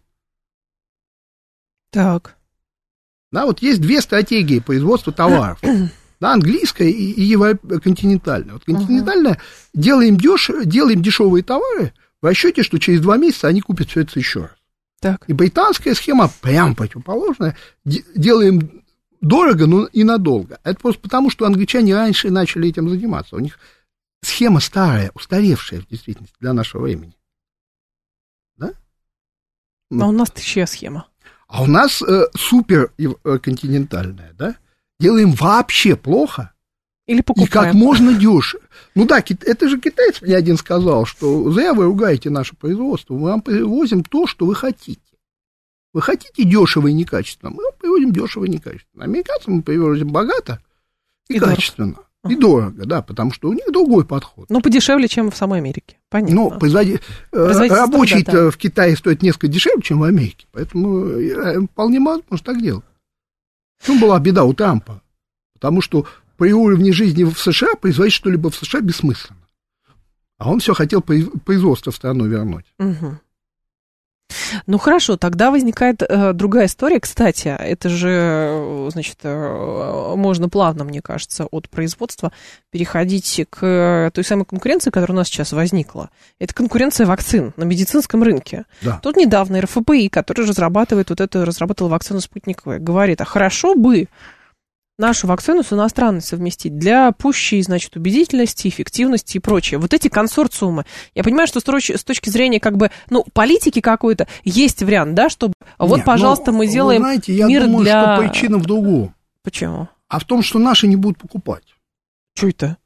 Так. Да, вот есть две стратегии производства товаров. Да, английская и континентальная. Вот континентальная, делаем дешевые товары в расчете, что через 2 месяца они купят все это еще раз. Так. И британская схема прям противоположная. Делаем дорого, но и надолго. Это просто потому, что англичане раньше начали этим заниматься. У них схема старая, устаревшая в действительности для нашего времени. Да? А у нас чья схема? А у нас суперконтинентальная, да? Делаем вообще плохо. Или покупаем. И как можно дешево. Ну да, это же китаец мне один сказал, что зря вы ругаете наше производство, мы вам привозим то, что вы хотите. Вы хотите дешево и некачественно, мы вам привозим дешево и некачественно. Американцам мы привозим богато и качественно. Дорого. И дорого, да, потому что у них другой подход. Ну, подешевле, чем в самой Америке, понятно. Ну, рабочий-то в Китае стоит несколько дешевле, чем в Америке, поэтому вполне можно так делать. В чем была беда у Трампа? Потому что при уровне жизни в США производить что-либо в США бессмысленно. А он все хотел производство в страну вернуть. Угу. Ну, хорошо, тогда возникает другая история. Кстати, это же, значит, можно плавно, мне кажется, от производства переходить к той самой конкуренции, которая у нас сейчас возникла. Это конкуренция вакцин на медицинском рынке. Да. Тут недавно РФПИ, который разрабатывал вакцину «Спутник В», говорит, а хорошо бы нашу вакцину с иностранной совместить для пущей, значит, убедительности, эффективности и прочее. Вот эти консорциумы. Я понимаю, что с точки зрения, как бы, ну, политики какой-то, есть вариант, да, чтобы вот, пожалуйста, мы делаем мир для... Я думаю, что причина в другом. Почему? А в том, что наши не будут покупать. Что это?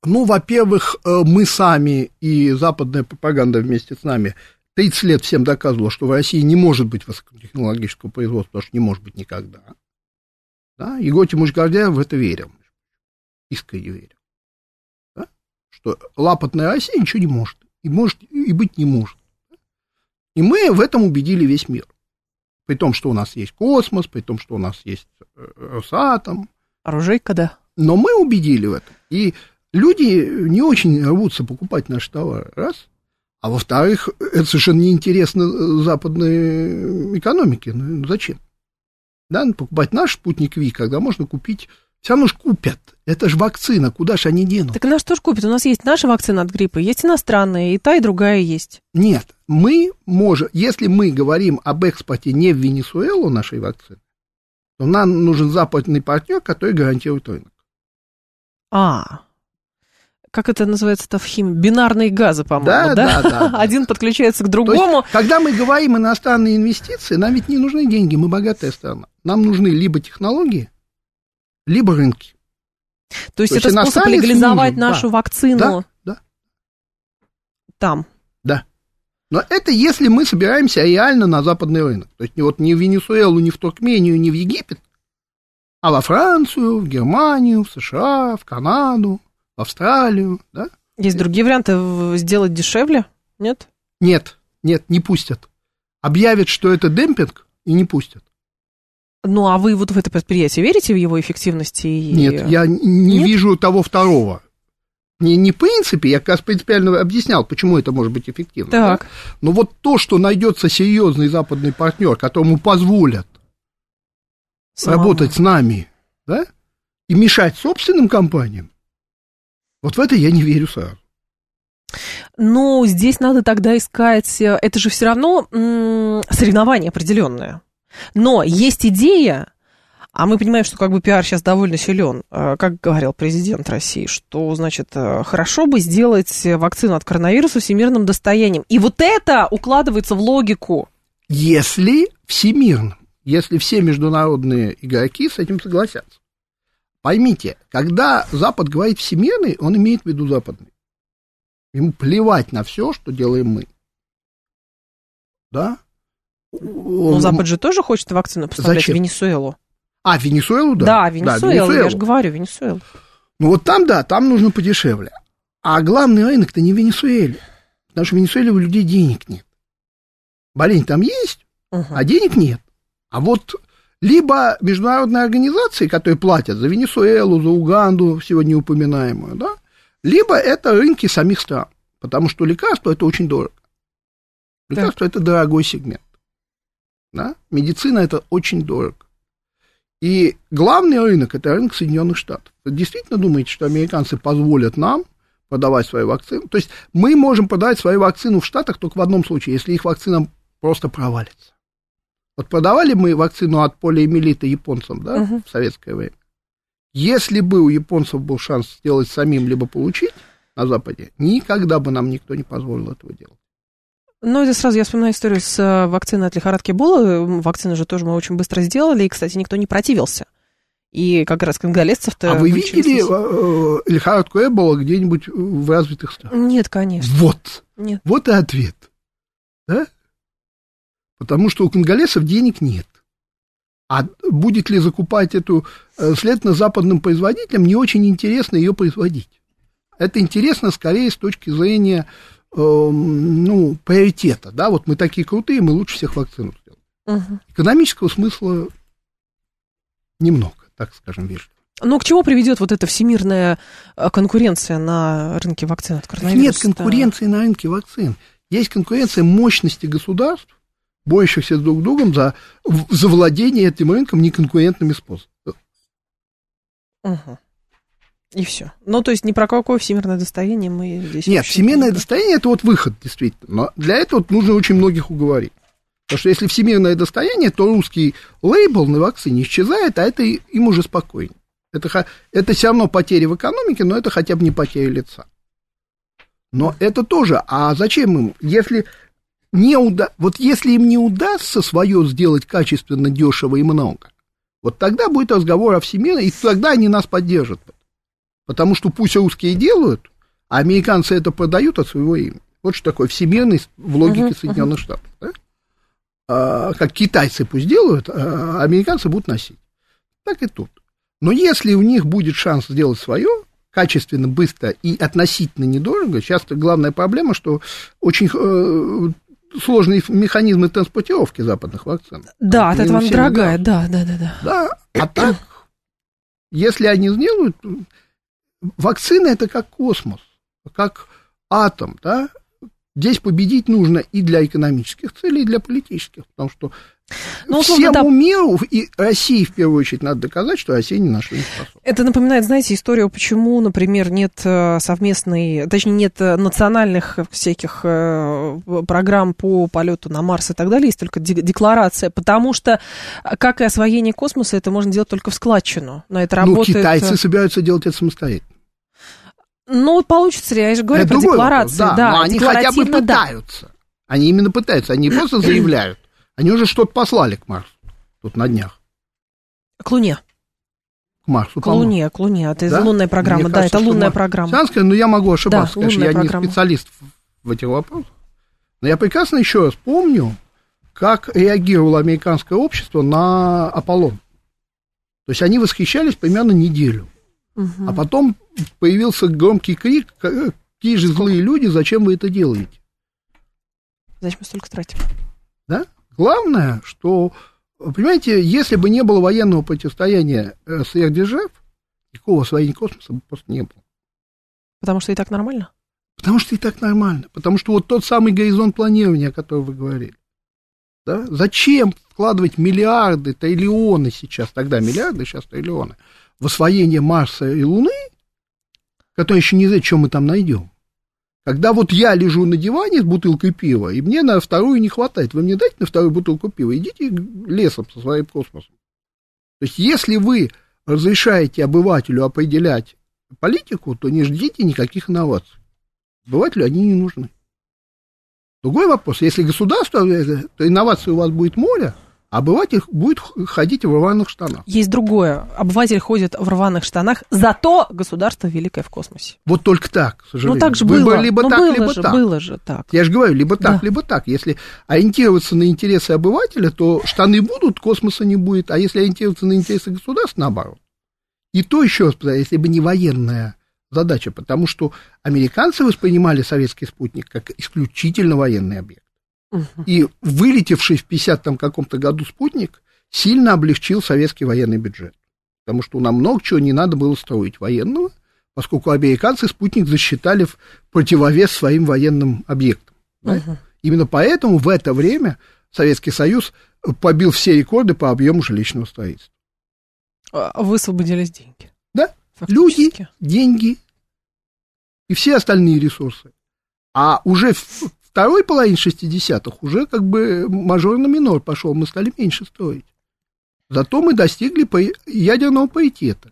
Ну, во-первых, мы сами и западная пропаганда вместе с нами 30 лет всем доказывала, что в России не может быть высокотехнологического производства, потому что не может быть никогда. Да? Егор Тимурович Гордяев в это верил, искренне верил. Да? Что лапотная Россия ничего не может, и быть не может. И мы в этом убедили весь мир. При том, что у нас есть космос, при том, что у нас есть Росатом. Оружейка, да. Но мы убедили в этом. И люди не очень рвутся покупать наши товары, раз. А во-вторых, это совершенно неинтересно западной экономике. Ну, зачем? Да, покупать наш спутник Ви, когда можно купить... Все равно ж купят. Это же вакцина, куда же они денут? Так нас тоже купят. У нас есть наша вакцина от гриппа, есть иностранная, и та, и другая есть. Нет, мы можем... Если мы говорим об экспорте не в Венесуэлу нашей вакцины, то нам нужен западный партнер, который гарантирует рынок. Как это называется-то в химии? Бинарные газы, по-моему, да? Да. Один подключается к другому. То есть, когда мы говорим иностранные инвестиции, нам ведь не нужны деньги, мы богатая страна. Нам нужны либо технологии, либо рынки. То есть это способ легализовать нашу вакцину там. Да. Но это если мы собираемся реально на западный рынок. То есть вот не в Венесуэлу, не в Туркмению, не в Египет, а во Францию, в Германию, в США, в Канаду, в Австралию, да? Есть другие варианты сделать дешевле, нет? Нет, не пустят. Объявят, что это демпинг, и не пустят. Ну, а вы вот в это предприятие верите в его эффективности? Нет, я не вижу того второго. Не в принципе, я как раз принципиально объяснял, почему это может быть эффективно. Так. Да? Но вот то, что найдется серьезный западный партнер, которому позволят работать с нами, да, и мешать собственным компаниям, вот в это я не верю сразу. Ну, здесь надо тогда искать, это же все равно соревнование определенное. Но есть идея, а мы понимаем, что как бы пиар сейчас довольно силен, как говорил президент России, что, значит, хорошо бы сделать вакцину от коронавируса всемирным достоянием. И вот это укладывается в логику. Если всемирным, если все международные игроки с этим согласятся. Поймите, когда Запад говорит всемирный, он имеет в виду западный. Ему плевать на все, что делаем мы. Да? Но Запад же тоже хочет вакцину поставлять в Венесуэлу. В Венесуэлу, да. Да, Венесуэлу, я же говорю, Венесуэлу. Ну вот там, да, там нужно подешевле. А главный рынок-то не в Венесуэле. Потому что в Венесуэле у людей денег нет. Болезнь там есть, а денег нет. А вот либо международные организации, которые платят за Венесуэлу, за Уганду, сегодня упоминаемую, да, либо это рынки самих стран. Потому что лекарство – это очень дорого. Лекарство – это дорогой сегмент. Да? Медицина – это очень дорого. И главный рынок – это рынок Соединенных Штатов. Вы действительно думаете, что американцы позволят нам продавать свою вакцину? То есть мы можем продавать свою вакцину в Штатах только в одном случае, если их вакцина просто провалится. Вот продавали мы вакцину от полиомиелита японцам, да, в советское время. Если бы у японцев был шанс сделать самим, либо получить на Западе, никогда бы нам никто не позволил этого делать. Ну, это сразу я вспоминаю историю с вакциной от лихорадки Эбола. Вакцину же тоже мы очень быстро сделали, и, кстати, никто не противился. И как раз конголезцев-то... А вы видели лихорадку Эбола где-нибудь в развитых странах? Нет, конечно. Вот. Нет. Вот и ответ. Да? Потому что у конголезцев денег нет. А будет ли закупать эту, следовательно, западным производителям, не очень интересно ее производить. Это интересно скорее с точки зрения, приоритета. Да? Вот мы такие крутые, мы лучше всех вакцину сделаем. Экономического смысла немного, так скажем, вежливо. Но к чему приведет вот эта всемирная конкуренция на рынке вакцин от коронавируса? Нет конкуренции на рынке вакцин. Есть конкуренция мощности государств, борющихся друг с другом за владение этим рынком неконкурентными способами. И все. Ну, то есть ни про какое всемирное достояние мы здесь... Нет, всемирное достояние – это вот выход, действительно. Но для этого нужно очень многих уговорить. Потому что если всемирное достояние, то русский лейбл на вакцине исчезает, а это им уже спокойно. Это все равно потеря в экономике, но это хотя бы не потеря лица. Но это тоже. А зачем им? Если им не удастся свое сделать качественно, дешево и много, вот тогда будет разговор о всемирной, и тогда они нас поддержат. Потому что пусть русские делают, а американцы это продают от своего имени. Вот что такое всемирный в логике Соединенных Штатов. Да? Как китайцы пусть делают, а американцы будут носить. Так и тут. Но если у них будет шанс сделать свое, качественно, быстро и относительно недорого, сейчас главная проблема, что очень сложные механизмы транспортировки западных вакцин. Да, от этого она дорогая, да. Да, а так, если они сделают, вакцина это как космос, как атом, да. Здесь победить нужно и для экономических целей, и для политических, потому что всему миру, и России в первую очередь, надо доказать, что Россия ни на что не способна. Это напоминает, знаете, историю, почему, например, нет национальных всяких программ по полету на Марс и так далее, есть только декларация, потому что, как и освоение космоса, это можно делать только в складчину. На это работает... китайцы собираются делать это самостоятельно. Получится ли? Я же говорю про декларации. Вопрос, да, но они хотя бы пытаются. Да. Они именно пытаются, они не просто заявляют. Они уже что-то послали к Марсу тут на днях. К Луне. К Марсу, к Луне. Это да? Лунная программа, мне кажется, это лунная программа. Но я могу ошибаться, да, конечно, я программа. Не специалист в этих вопросах. Но я прекрасно еще раз помню, как реагировало американское общество на Аполлон. То есть они восхищались примерно неделю. А потом появился громкий крик: какие же злые люди, зачем вы это делаете? Зачем мы столько тратим? Да? Главное, что, понимаете, если бы не было военного противостояния сверхдержав, никакого освоения космоса бы просто не было. Потому что и так нормально? Потому что и так нормально. Потому что вот тот самый горизонт планирования, о котором вы говорили. Да? Зачем вкладывать миллиарды, триллионы сейчас, тогда миллиарды, сейчас триллионы, в освоение Марса и Луны, которые еще не знают, что мы там найдем. Когда вот я лежу на диване с бутылкой пива, и мне на вторую не хватает, вы мне дайте на вторую бутылку пива, идите лесом со своим космосом. То есть, если вы разрешаете обывателю определять политику, то не ждите никаких инноваций. Обывателю они не нужны. Другой вопрос, если государство, то инноваций у вас будет море, а обыватель будет ходить в рваных штанах. Есть другое. Обыватель ходит в рваных штанах, зато государство великое в космосе. Вот только так, к сожалению. Так же было. Либо так, либо так. Было же так. Я же говорю, либо так, либо так. Если ориентироваться на интересы обывателя, то штаны будут, космоса не будет. А если ориентироваться на интересы государства, наоборот. И то еще раз, если бы не военная задача, потому что американцы воспринимали советский спутник как исключительно военный объект. И вылетевший в 50-м каком-то году спутник сильно облегчил советский военный бюджет. Потому что нам много чего не надо было строить военного, поскольку американцы спутник засчитали в противовес своим военным объектам. Да? Именно поэтому в это время Советский Союз побил все рекорды по объему жилищного строительства. Высвободились деньги. Да, люди, деньги и все остальные ресурсы. А уже в второй половине 60-х уже как бы мажор на минор пошел, мы стали меньше строить. Зато мы достигли ядерного паритета.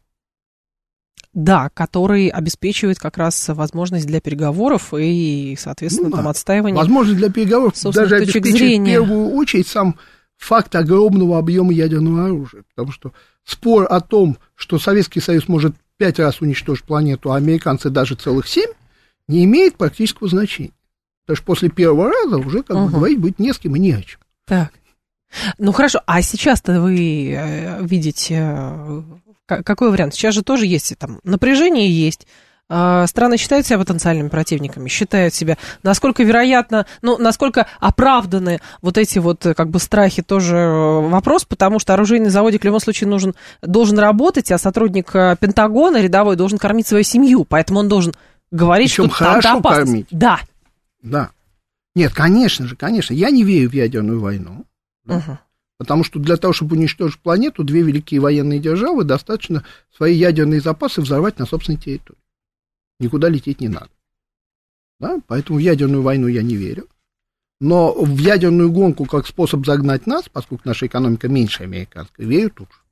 Да, который обеспечивает как раз возможность для переговоров и, соответственно, там отстаивания. Возможность для переговоров даже обеспечивает в первую очередь сам факт огромного объема ядерного оружия. Потому что спор о том, что Советский Союз может 5 раз уничтожить планету, а американцы даже целых 7, не имеет практического значения. Потому что после первого раза уже как бы говорить будет не с кем и не о чем. Так. Ну хорошо, а сейчас-то вы видите какой вариант? Сейчас же тоже есть там напряжение есть. Страны считают себя потенциальными противниками, считают себя. Насколько вероятно, насколько оправданы вот эти вот как бы страхи, тоже вопрос, потому что оружейный заводик в любом случае должен работать, а сотрудник Пентагона рядовой должен кормить свою семью, поэтому он должен говорить, причем что там опасность. Кормить. Да. Да. Нет, конечно же, я не верю в ядерную войну. Да? Потому что для того, чтобы уничтожить планету, две великие военные державы достаточно свои ядерные запасы взорвать на собственной территории. Никуда лететь не надо. Да? Поэтому в ядерную войну я не верю. Но в ядерную гонку как способ загнать нас, поскольку наша экономика меньше американской, верю тут же.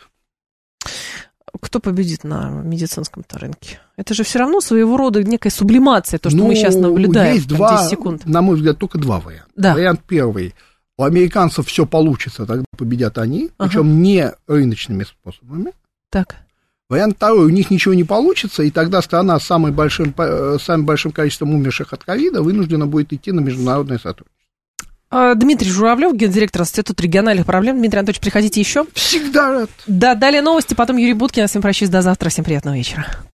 Кто победит на медицинском-то рынке? Это же все равно своего рода некая сублимация, то, что мы сейчас наблюдаем. Есть 10 секунд. На мой взгляд, только два варианта. Да. Вариант первый. У американцев все получится, тогда победят они, причем не рыночными способами. Так. Вариант второй, у них ничего не получится, и тогда страна с самым большим количеством умерших от ковида вынуждена будет идти на международное сотрудничество. Дмитрий Журавлев, гендиректор Института региональных проблем. Дмитрий Анатольевич, приходите еще. Всегда рад. Да, далее новости, потом Юрий Буткин. Я с вами прощаюсь до завтра. Всем приятного вечера.